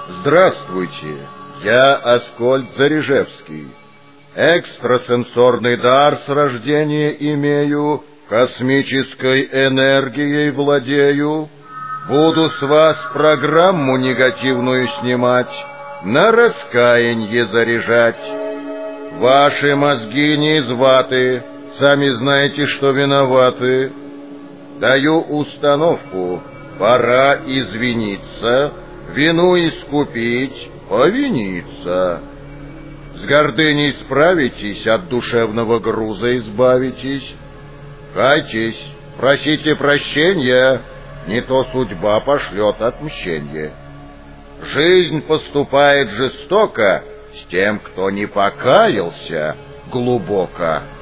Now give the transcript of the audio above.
Здравствуйте, я Аскольд Зарижевский. Экстрасенсорный дар с рождения имею, космической энергией владею. Буду с вас программу негативную снимать, на раскаянье заряжать. Ваши мозги не из ваты, сами знаете, что виноваты. Даю установку, пора извиниться, вину искупить, повиниться. С гордыней справитесь, от душевного груза избавитесь. Кайтесь, просите прощения, не то судьба пошлет отмщение. Жизнь поступает жестоко с тем, кто не покаялся глубоко.